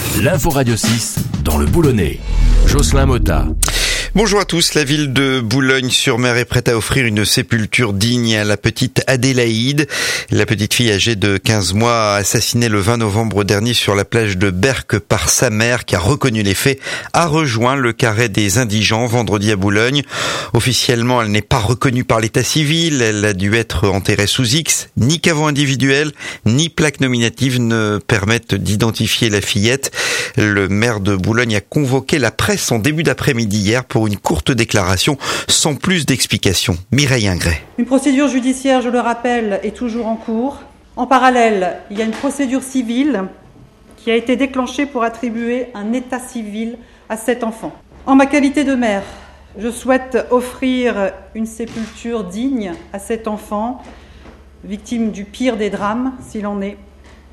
L'info Radio 6 dans le Boulonnais. Jocelyn Motta. Bonjour à tous, la ville de Boulogne-sur-Mer est prête à offrir une sépulture digne à la petite Adélaïde. La petite fille âgée de 15 mois assassinée le 20 novembre dernier sur la plage de Berck par sa mère qui a reconnu les faits, a rejoint le carré des indigents vendredi à Boulogne. Officiellement, elle n'est pas reconnue par l'état civil, elle a dû être enterrée sous X. Ni caveau individuel, ni plaque nominative ne permettent d'identifier la fillette. Le maire de Boulogne a convoqué la presse en début d'après-midi hier pour une courte déclaration sans plus d'explications. Mireille Ingret. Une procédure judiciaire, je le rappelle, est toujours en cours. En parallèle, il y a une procédure civile qui a été déclenchée pour attribuer un état civil à cet enfant. En ma qualité de mère, je souhaite offrir une sépulture digne à cet enfant, victime du pire des drames, s'il en est.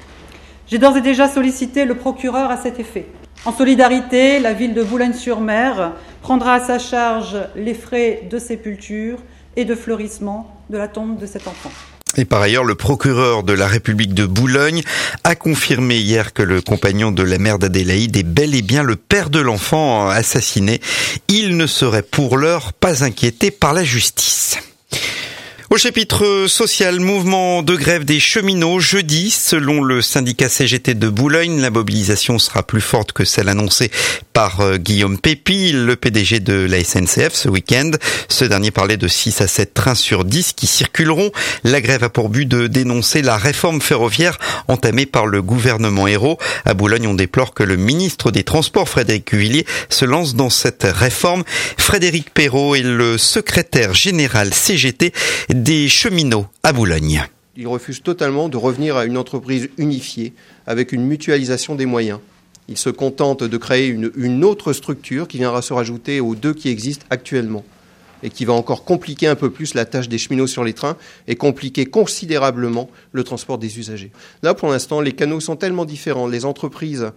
J'ai d'ores et déjà sollicité le procureur à cet effet. En solidarité, la ville de Boulogne-sur-Mer prendra à sa charge les frais de sépulture et de fleurissement de la tombe de cet enfant. Et par ailleurs, le procureur de la République de Boulogne a confirmé hier que le compagnon de la mère d'Adélaïde est bel et bien le père de l'enfant assassiné. Il ne serait pour l'heure pas inquiété par la justice. Au chapitre social, mouvement de grève des cheminots jeudi. Selon le syndicat CGT de Boulogne, la mobilisation sera plus forte que celle annoncée par Guillaume Pépi, le PDG de la SNCF ce week-end. Ce dernier parlait de 6 à 7 trains sur 10 qui circuleront. La grève a pour but de dénoncer la réforme ferroviaire entamée par le gouvernement Ayrault. À Boulogne, on déplore que le ministre des Transports, Frédéric Cuvillier, se lance dans cette réforme. Frédéric Perrault est le secrétaire général CGT des cheminots à Boulogne. Il refuse totalement de revenir à une entreprise unifiée avec une mutualisation des moyens. Il se contente de créer une autre structure qui viendra se rajouter aux deux qui existent actuellement et qui va encore compliquer un peu plus la tâche des cheminots sur les trains et compliquer considérablement le transport des usagers. Là, pour l'instant, les canaux sont tellement différents. Les entreprises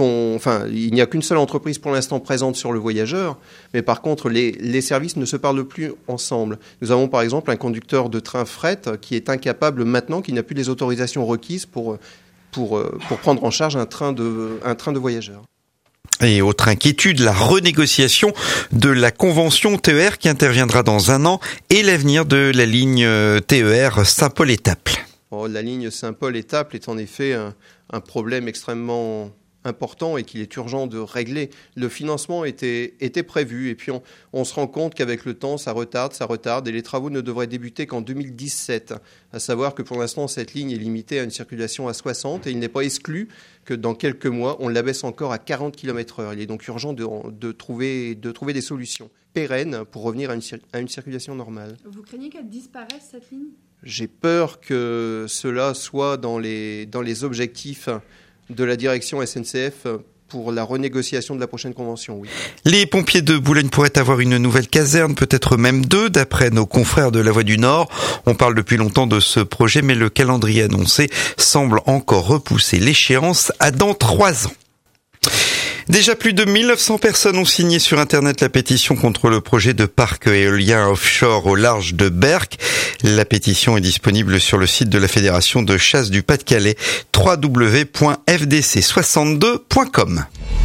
il n'y a qu'une seule entreprise pour l'instant présente sur le voyageur, mais par contre, les services ne se parlent plus ensemble. Nous avons par exemple un conducteur de train fret qui est incapable maintenant, qui n'a plus les autorisations requises pour prendre en charge un train de voyageurs. Et autre inquiétude, la renégociation de la convention TER qui interviendra dans un an et l'avenir de la ligne TER Saint-Paul-Étaples. La ligne Saint-Paul-Étaples est en effet un problème extrêmement important et qu'il est urgent de régler. Le financement était prévu et puis on se rend compte qu'avec le temps, ça retarde et les travaux ne devraient débuter qu'en 2017. À savoir que pour l'instant, cette ligne est limitée à une circulation à 60 et il n'est pas exclu que dans quelques mois, on l'abaisse encore à 40 km/h. Il est donc urgent de trouver des solutions pérennes pour revenir à une circulation normale. Vous craignez qu'elle disparaisse, cette ligne ? J'ai peur que cela soit dans les objectifs de la direction SNCF pour la renégociation de la prochaine convention, oui. Les pompiers de Boulogne pourraient avoir une nouvelle caserne, peut-être même deux, d'après nos confrères de la Voix du Nord. On parle depuis longtemps de ce projet, mais le calendrier annoncé semble encore repousser l'échéance à dans 3 ans. Déjà plus de 1900 personnes ont signé sur Internet la pétition contre le projet de parc éolien offshore au large de Berck. La pétition est disponible sur le site de la Fédération de chasse du Pas-de-Calais, www.fdc62.com.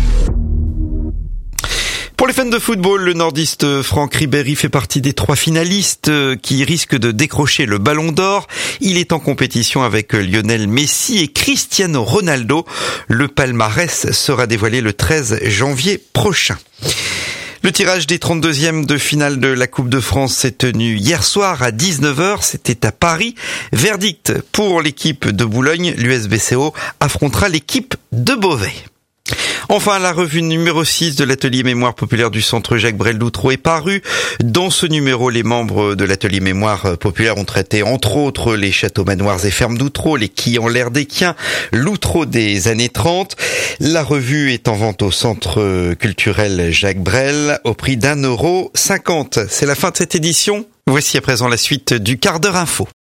Pour les fans de football, le nordiste Franck Ribéry fait partie des 3 finalistes qui risquent de décrocher le Ballon d'Or. Il est en compétition avec Lionel Messi et Cristiano Ronaldo. Le palmarès sera dévoilé le 13 janvier prochain. Le tirage des 32e de finale de la Coupe de France s'est tenu hier soir à 19h, c'était à Paris. Verdict pour l'équipe de Boulogne, l'USBCO affrontera l'équipe de Beauvais. Enfin, la revue numéro 6 de l'atelier mémoire populaire du centre Jacques Brel d'Outreau est parue. Dans ce numéro, les membres de l'atelier mémoire populaire ont traité entre autres les châteaux, manoirs et fermes d'Outreau, les quilles en l'air des Quiens, l'Outreau des années 30. La revue est en vente au centre culturel Jacques Brel au prix d'1,50 €. C'est la fin de cette édition. Voici à présent la suite du quart d'heure info.